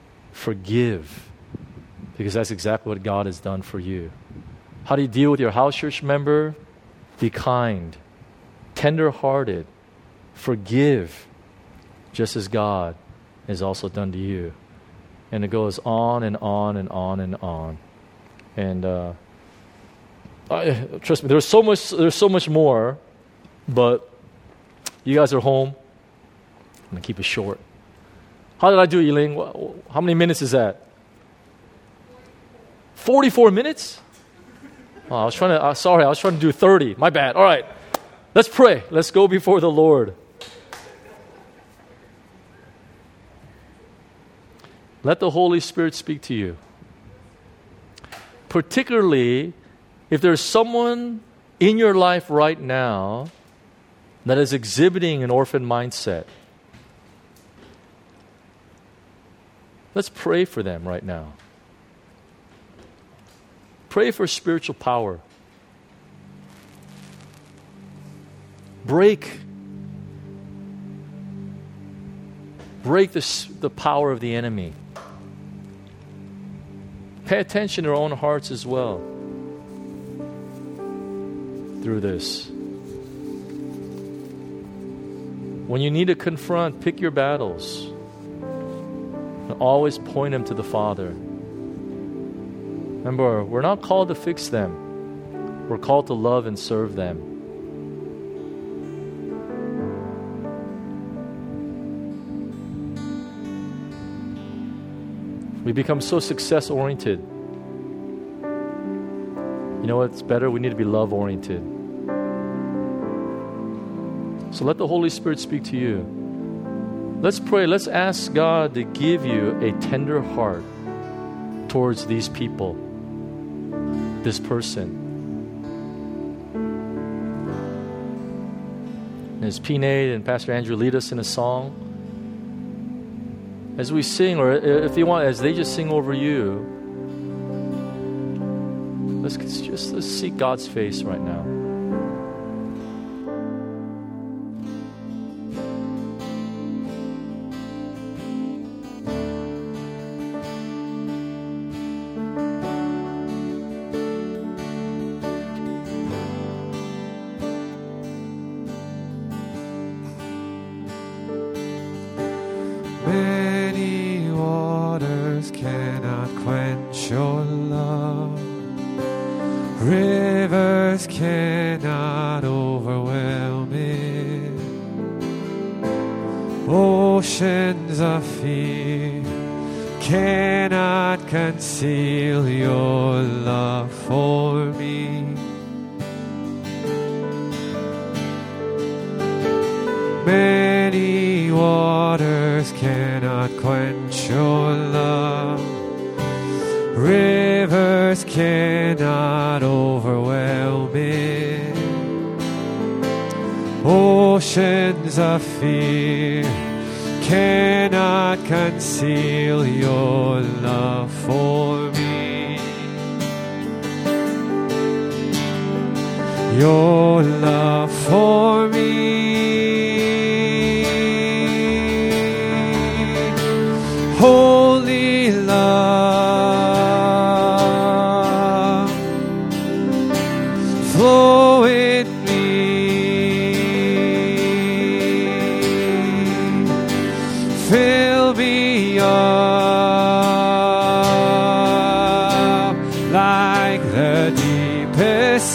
forgive, because that's exactly what God has done for you. How do you deal with your house church member? Be kind, tender-hearted, forgive, just as God has also done to you. And it goes on and on and on and on. And uh, I, trust me, there's so much. There's so much more, but you guys are home. I'm gonna keep it short. How did I do, Elaine? How many minutes is that? Forty-four minutes. Oh, I was trying to. Uh, sorry, I was trying to do thirty. My bad. All right. Let's pray. Let's go before the Lord. Let the Holy Spirit speak to you. Particularly if there's someone in your life right now that is exhibiting an orphan mindset. Let's pray for them right now. Pray for spiritual power. Break, break the, the power of the enemy. Pay attention to our own hearts as well through this. When you need to confront, pick your battles. And always point them to the Father. Remember, we're not called to fix them. We're called to love and serve them. We become so success-oriented. You know what's better? We need to be love-oriented. So let the Holy Spirit speak to you. Let's pray. Let's ask God to give you a tender heart towards these people, this person. As P. Nate and Pastor Andrew lead us in a song, as we sing, or if you want, as they just sing over you, let's just let's seek God's face right now. Many waters cannot quench your love. Rivers cannot overwhelm it. Oceans of fear cannot conceal your love for me. Many waters cannot quench your love. Rivers cannot overwhelm it. Oceans of fear cannot conceal your love for me. Your love for me. Holy love, flow in me, fill me up like the deepest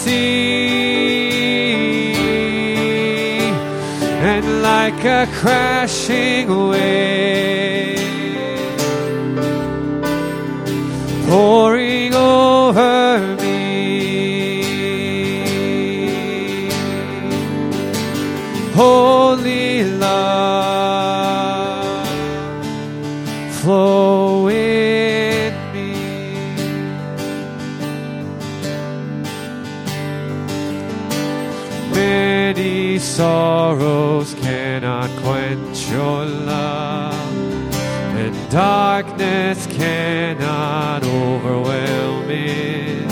sea, and like a crashing wave pouring over me. Holy love, flow in me. Many sorrows cannot quench your love, and darkness cannot overwhelm it.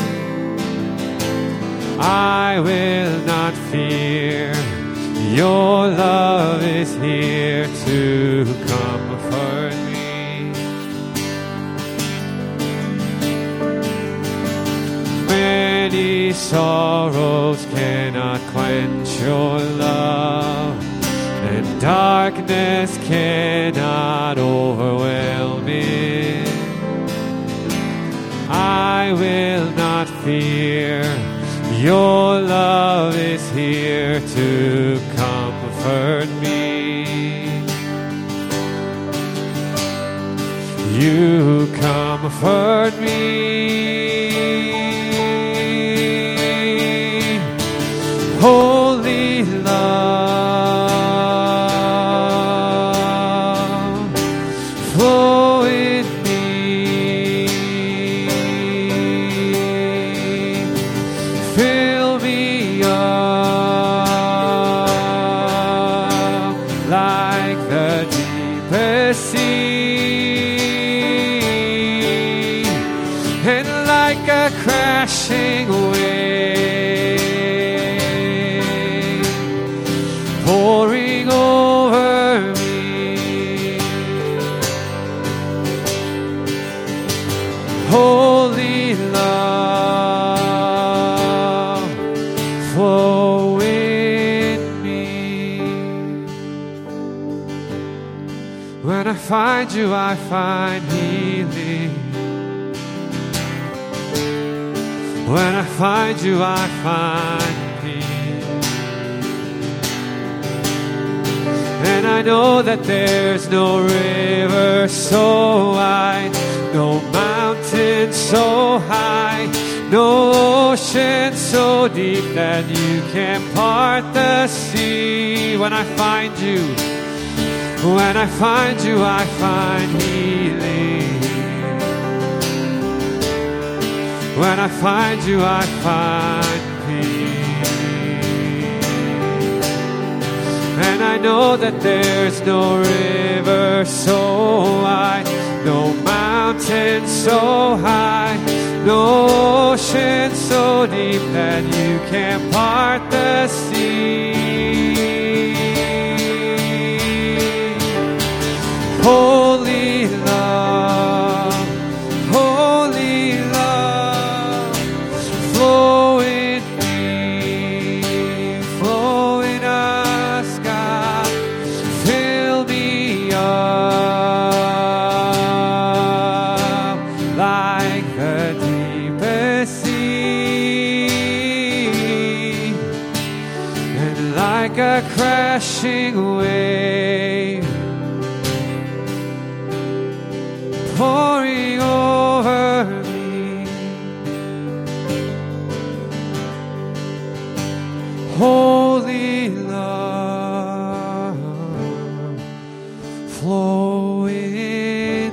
I will not fear, your love is here to comfort me. Many sorrows cannot quench your love, and darkness cannot overwhelm it. I will not fear, your love is here to comfort me. You comfort me. Holy love, flow in me. deepest sea, and like a crashing wave pouring over me. Holy love, flow in me. When I find you, I find healing. When I find you, I find peace. And I know that there's no river so wide, no mountain so high, no ocean so deep that you can part the sea. When I find you, when I find you, I find healing. When I find you, I find peace. And I know that there's no river so wide, no mountain so high, no ocean so deep that you can't part the sea. Holy love, holy love, flow in me, flow in us, God, fill me up like the deepest sea, and like a crashing wave pouring over me. Holy love, flow in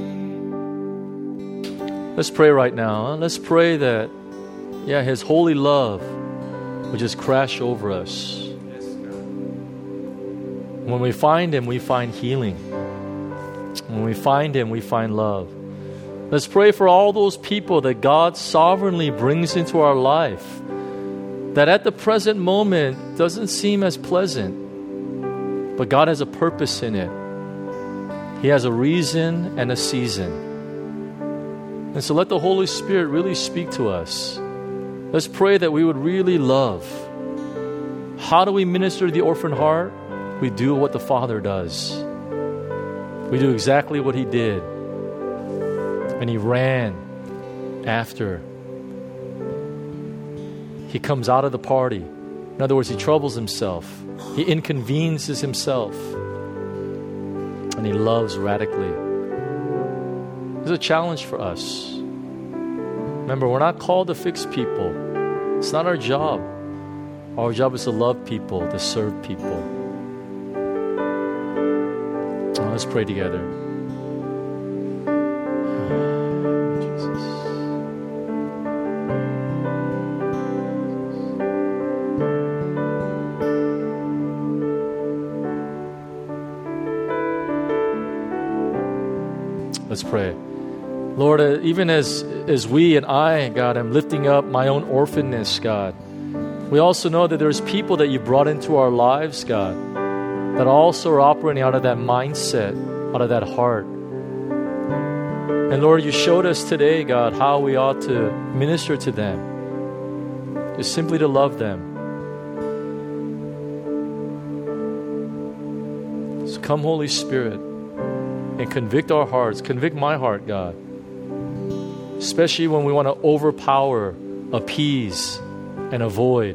me. Let's pray right now. Huh? Let's pray that, yeah, His holy love would just crash over us. When we find Him, we find healing. When we find Him, we find love. Let's pray for all those people that God sovereignly brings into our life, that at the present moment doesn't seem as pleasant, but God has a purpose in it. He has a reason and a season. And so let the Holy Spirit really speak to us. Let's pray that we would really love. How do we minister to the orphan heart? We do what the Father does. We do exactly what He did. And He ran after. He comes out of the party. In other words, He troubles Himself. He inconveniences Himself. And He loves radically. There's a challenge for us. Remember, we're not called to fix people. It's not our job. Our job is to love people, to serve people. Now, let's pray together. Jesus. Let's pray. Lord, uh, even as, as we and I, God, am lifting up my own orphanness, God, we also know that there's people that you brought into our lives, God, that also are operating out of that mindset, out of that heart. And Lord, you showed us today, God, how we ought to minister to them, just simply to love them. So come, Holy Spirit, and convict our hearts. Convict my heart, God. Especially when we want to overpower, appease, and avoid.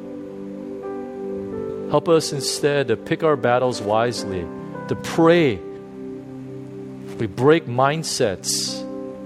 Help us instead to pick our battles wisely, to pray. We break mindsets,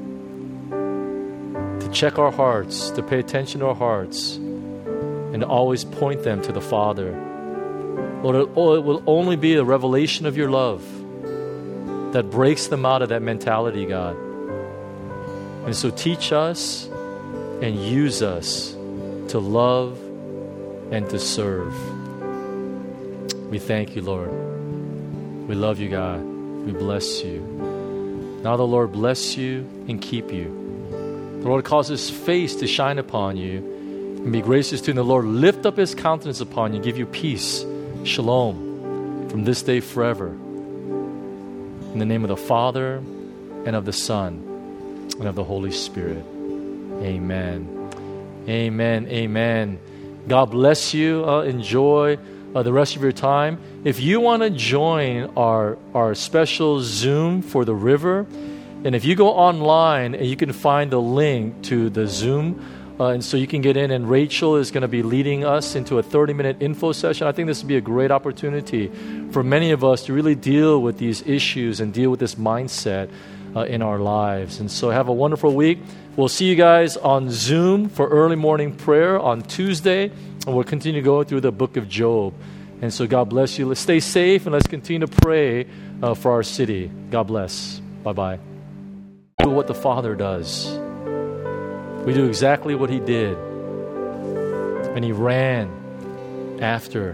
to check our hearts, to pay attention to our hearts, and to always point them to the Father. Lord, it will only be a revelation of your love that breaks them out of that mentality, God. And so teach us and use us to love and to serve. We thank you, Lord. We love you, God. We bless you. Now the Lord bless you and keep you. The Lord cause His face to shine upon you and be gracious to you. And the Lord lift up His countenance upon you, give you peace, shalom, from this day forever. In the name of the Father, and of the Son, and of the Holy Spirit. Amen. Amen. Amen. God bless you. Uh, enjoy uh, the rest of your time. If you want to join our, our special Zoom for the river, and if you go online and you can find the link to the Zoom, uh, and so you can get in, and Rachel is going to be leading us into a thirty-minute info session. I think this would be a great opportunity for many of us to really deal with these issues and deal with this mindset uh, in our lives. And so have a wonderful week. We'll see you guys on Zoom for early morning prayer on Tuesday, and we'll continue to go through the book of Job. And so God bless you. Let's stay safe, and let's continue to pray uh, for our city. God bless. Bye-bye. Do what the Father does. We do exactly what He did. And He ran after.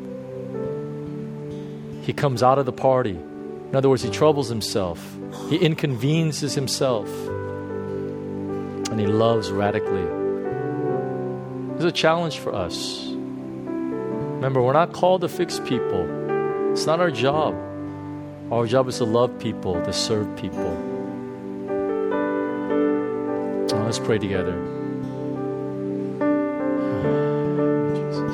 He comes out of the party. In other words, He troubles Himself. He inconveniences Himself. And He loves radically. It's a challenge for us. Remember, we're not called to fix people. It's not our job. Our job is to love people, to serve people. Now, let's pray together. Jesus.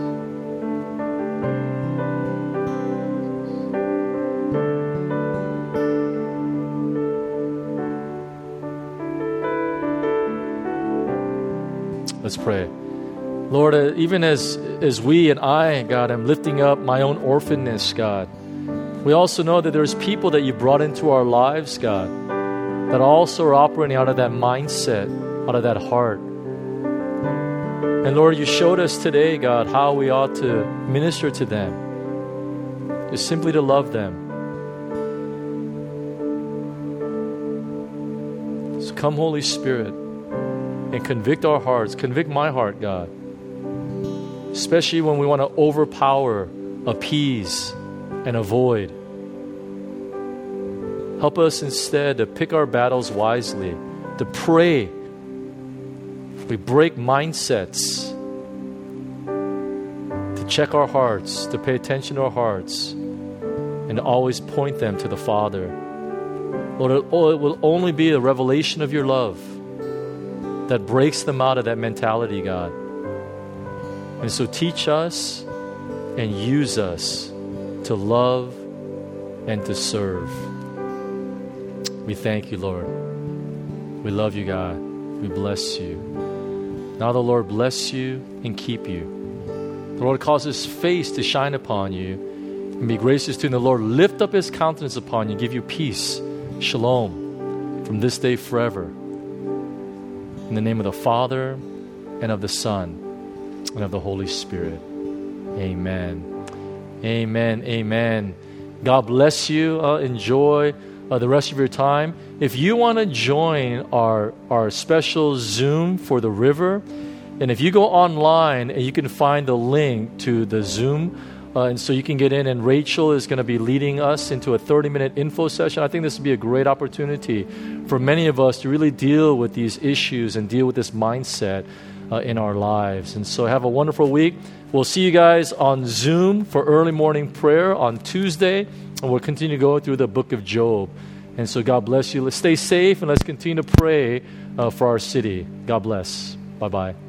Let's pray. Lord, uh, even as, as we and I, God, am lifting up my own orphanness, God, we also know that there's people that you brought into our lives, God, that also are operating out of that mindset, out of that heart. And Lord, you showed us today, God, how we ought to minister to them, just simply to love them. So come, Holy Spirit, and convict our hearts. Convict my heart, God. Especially when we want to overpower, appease, and avoid. Help us instead to pick our battles wisely, to pray. We break mindsets, to check our hearts, to pay attention to our hearts, and to always point them to the Father. Lord, it will only be a revelation of your love that breaks them out of that mentality, God. And so teach us and use us to love and to serve. We thank you, Lord. We love you, God. We bless you. Now the Lord bless you and keep you. The Lord cause His face to shine upon you and be gracious to you. And the Lord lift up His countenance upon you, give you peace, shalom, from this day forever. In the name of the Father, and of the Son, and of the Holy Spirit. Amen. Amen. Amen. God bless you. Uh, enjoy uh, the rest of your time. If you want to join our, our special Zoom for the river, and if you go online and you can find the link to the Zoom, uh, and so you can get in, and Rachel is going to be leading us into a thirty-minute info session. I think this would be a great opportunity for many of us to really deal with these issues and deal with this mindset uh, in our lives. And so have a wonderful week. We'll see you guys on Zoom for early morning prayer on Tuesday, and we'll continue to go through the book of Job. And so God bless you. Let's stay safe, and let's continue to pray uh, for our city. God bless. Bye-bye.